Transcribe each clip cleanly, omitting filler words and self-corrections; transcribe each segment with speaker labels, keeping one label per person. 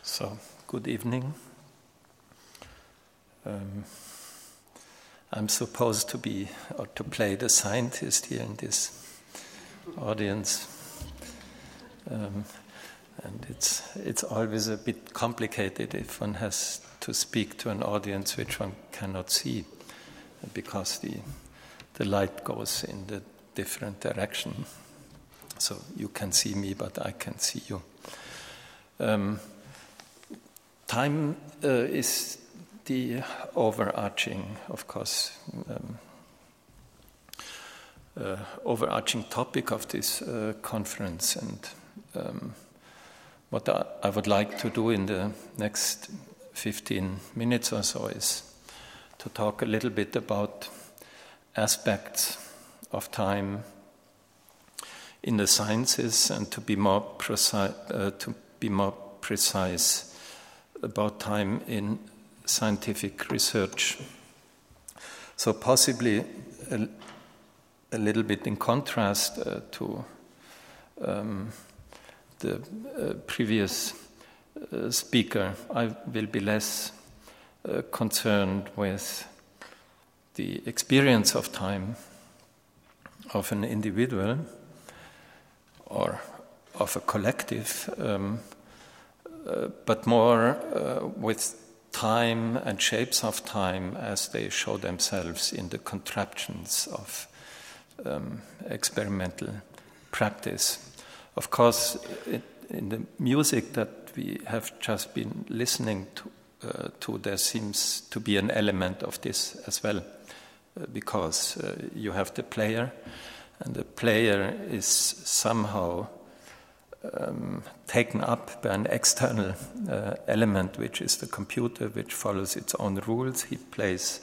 Speaker 1: So, good evening. I'm supposed to be, or to play the scientist here in this audience. And it's always a bit complicated if one has to speak to an audience which one cannot see, because the light goes in the different direction. So you can see me, but I can see you. Time is the overarching, of course, overarching topic of this conference. And what I would like to do in the next 15 minutes or so is to talk a little bit about aspects of time in the sciences, and to be more precise about time in scientific research. So possibly a little bit in contrast to the previous speaker, I will be less concerned with the experience of time of an individual or of a collective, but more with time and shapes of time as they show themselves in the contraptions of experimental practice. Of course, in the music that we have just been listening to, there seems to be an element of this as well, because you have the player, and the player is somehow taken up by an external element, which is the computer, which follows its own rules. He plays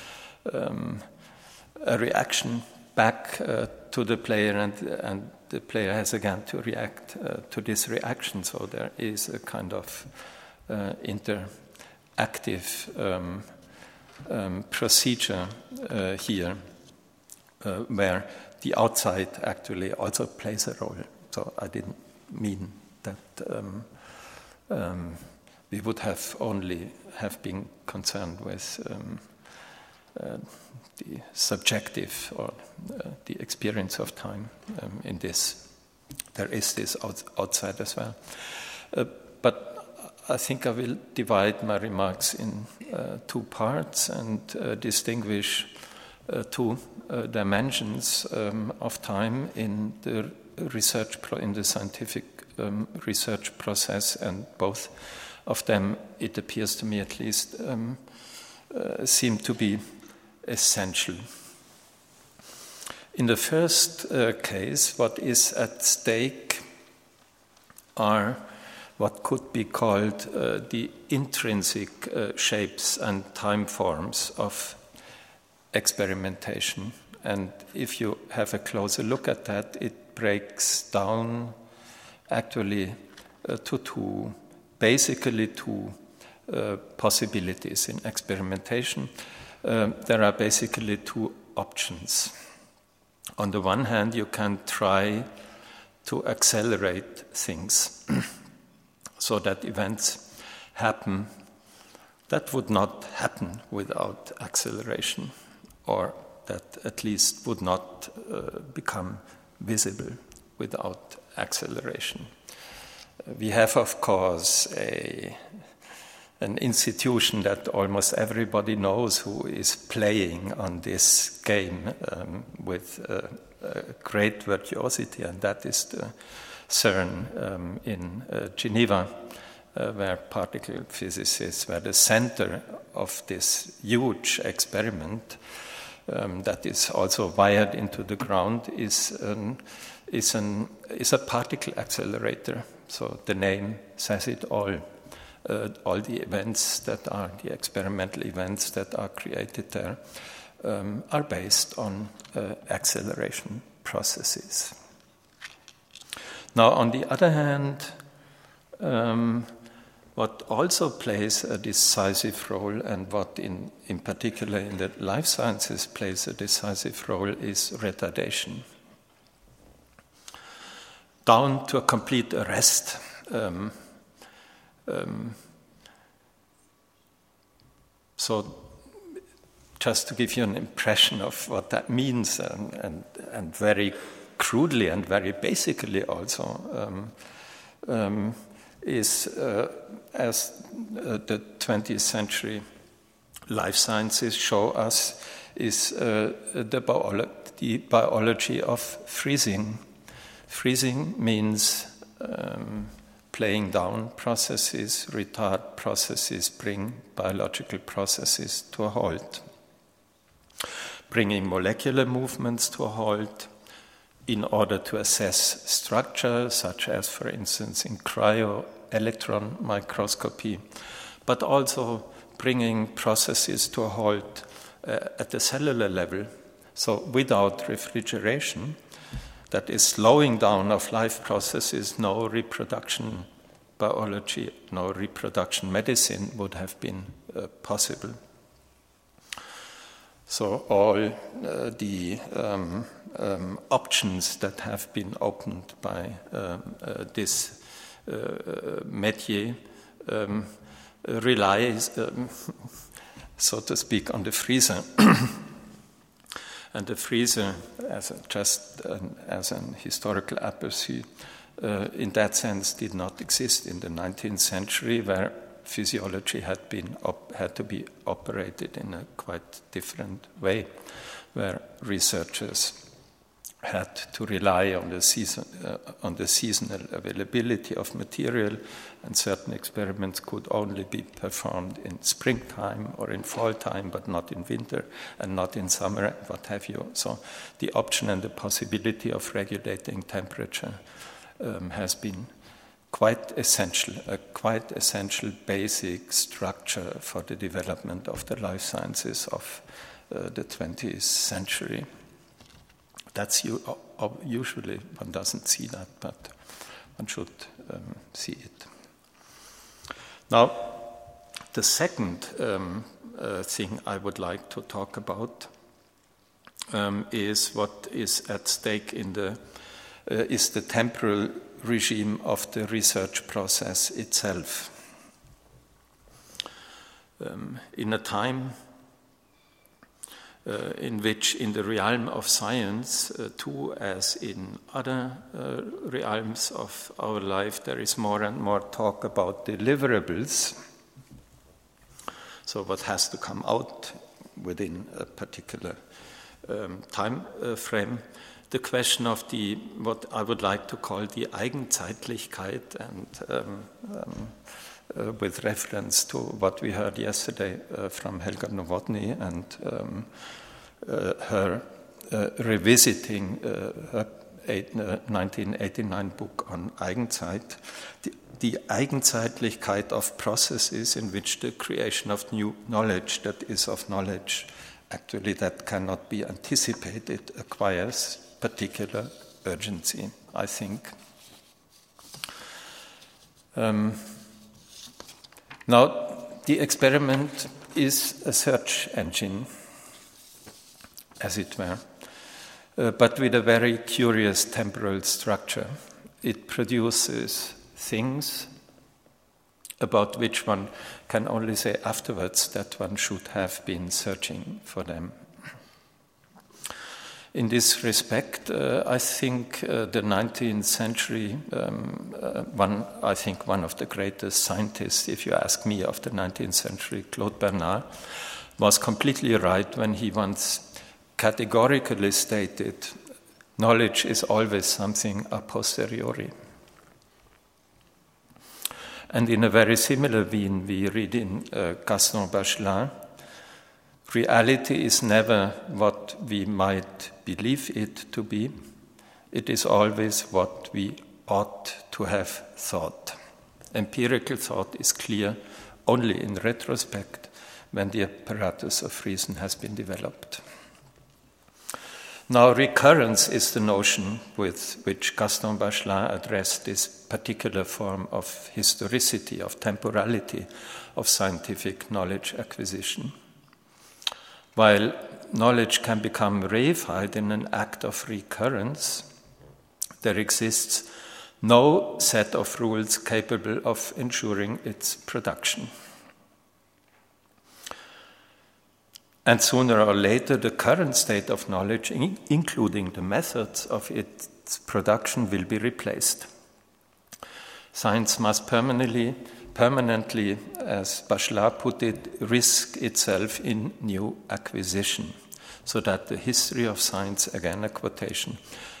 Speaker 1: a reaction back to the player, and the player has again to react to this reaction. So there is a kind of interactive procedure here, where the outside actually also plays a role. So I didn't mean that we would have only been concerned with the subjective or the experience of time in this. There is this outside as well. But I think I will divide my remarks in two parts and distinguish two dimensions of time in the in the scientific research process, and both of them, it appears to me at least, seem to be essential. In the first case, what is at stake are what could be called the intrinsic shapes and time forms of experimentation. And if you have a closer look at that, it breaks down actually to basically two possibilities in experimentation. There are basically two options. On the one hand, you can try to accelerate things so that events happen that would not happen without acceleration, or that at least would not become visible without acceleration. We have, of course, an institution that almost everybody knows who is playing on this game with great virtuosity, and that is the CERN in Geneva, where particle physicists were the center of this huge experiment that is also wired into the ground, is a particle accelerator. So the name says it all. All the events that are the experimental events that are created there are based on acceleration processes. Now, on the other hand, what also plays a decisive role, and what in particular in the life sciences plays a decisive role, is retardation. Down to a complete arrest So just to give you an impression of what that means, and very crudely and very basically also, is as the 20th century life sciences show us, is the biology of freezing. Freezing means playing down processes, retard processes, bring biological processes to a halt. Bringing molecular movements to a halt in order to assess structure, such as, for instance, in cryo-electron microscopy, but also bringing processes to a halt at the cellular level. So without refrigeration, that is slowing down of life processes, no reproduction biology, no reproduction medicine would have been possible. So all the options that have been opened by this métier relies, so to speak, on the freezer. And the freezer, as an historical aperçu, in that sense did not exist in the 19th century, where physiology had to be operated in a quite different way, where researchers had to rely on the seasonal availability of material, and certain experiments could only be performed in springtime or in fall time, but not in winter and not in summer, what have you. So the option and the possibility of regulating temperature has been quite essential, a quite essential basic structure for the development of the life sciences of the 20th century. That's usually, one doesn't see that, but one should see it. Now, the second thing I would like to talk about is what is at stake is the temporal regime of the research process itself. In a time in which in the realm of science, too, as in other realms of our life, there is more and more talk about deliverables. So what has to come out within a particular time frame. The question of what I would like to call the Eigenzeitlichkeit, and with reference to what we heard yesterday from Helga Nowotny and her revisiting her 1989 book on Eigenzeit, the Eigenzeitlichkeit of processes in which the creation of new knowledge, that is of knowledge actually that cannot be anticipated, acquires particular urgency, I think. Now, the experiment is a search engine, as it were, but with a very curious temporal structure. It produces things about which one can only say afterwards that one should have been searching for them. In this respect, I think the 19th century, one of the greatest scientists, if you ask me, of the 19th century, Claude Bernard, was completely right when he once categorically stated, knowledge is always something a posteriori. And in a very similar vein, we read in Gaston Bachelard, reality is never what we might believe it to be. It is always what we ought to have thought. Empirical thought is clear only in retrospect when the apparatus of reason has been developed. Now, recurrence is the notion with which Gaston Bachelard addressed this particular form of historicity, of temporality, of scientific knowledge acquisition. While knowledge can become reified in an act of recurrence, there exists no set of rules capable of ensuring its production. And sooner or later, the current state of knowledge, including the methods of its production, will be replaced. Science must permanently, as Bachelard put it, risk itself in new acquisition, so that the history of science, again a quotation,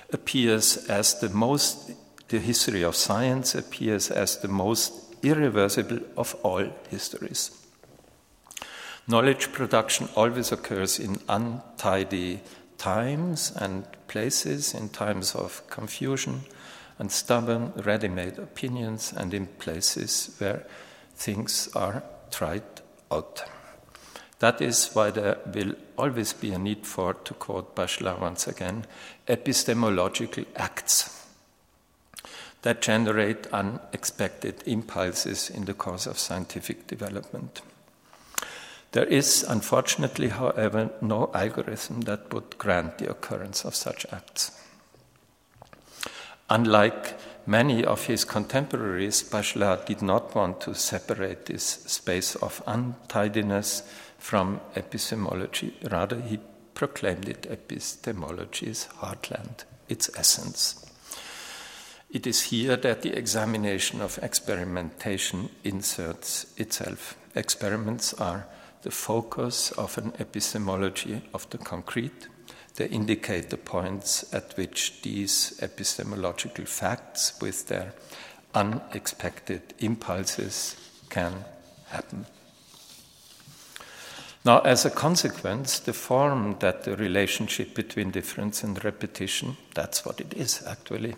Speaker 1: the history of science appears as the most irreversible of all histories. Knowledge production always occurs in untidy times and places, in times of confusion and stubborn, ready-made opinions, and in places where things are tried out. That is why there will always be a need for, to quote Bachelard once again, epistemological acts that generate unexpected impulses in the course of scientific development. There is, unfortunately, however, no algorithm that would grant the occurrence of such acts. Unlike many of his contemporaries, Bachelard did not want to separate this space of untidiness from epistemology. Rather, he proclaimed it epistemology's heartland, its essence. It is here that the examination of experimentation inserts itself. Experiments are the focus of an epistemology of the concrete. They indicate the points at which these epistemological facts, with their unexpected impulses, can happen. Now, as a consequence, the form that the relationship between difference and repetition, that's what it is actually,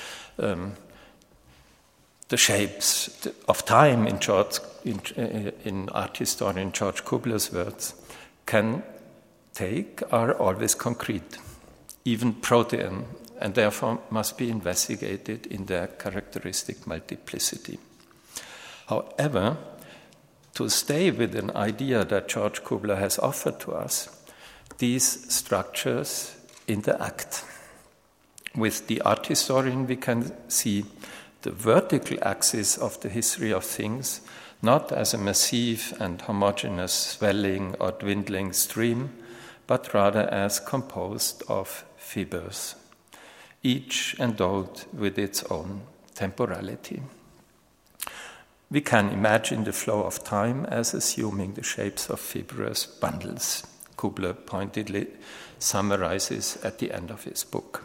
Speaker 1: the shapes of time, in art historian George Kubler's words, can take are always concrete, even protean, and therefore must be investigated in their characteristic multiplicity. However, to stay with an idea that George Kubler has offered to us, these structures interact. With the art historian, we can see the vertical axis of the history of things not as a massive and homogeneous swelling or dwindling stream, but rather as composed of fibers, each endowed with its own temporality. We can imagine the flow of time as assuming the shapes of fibrous bundles, Kubler pointedly summarizes at the end of his book.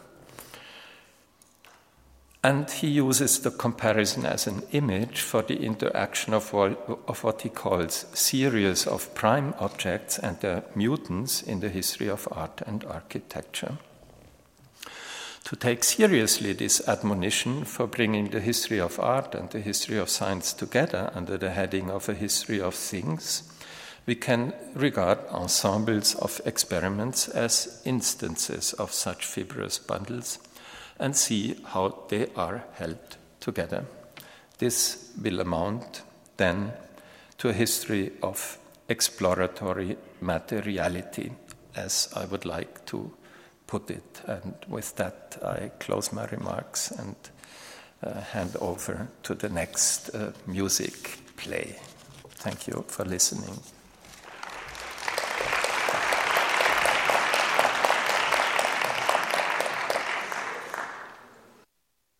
Speaker 1: And he uses the comparison as an image for the interaction of what he calls series of prime objects and their mutants in the history of art and architecture. To take seriously this admonition for bringing the history of art and the history of science together under the heading of a history of things, we can regard ensembles of experiments as instances of such fibrous bundles and see how they are held together. This will amount then to a history of exploratory materiality, as I would like to put it. And with that, I close my remarks and hand over to the next music play. Thank you for listening.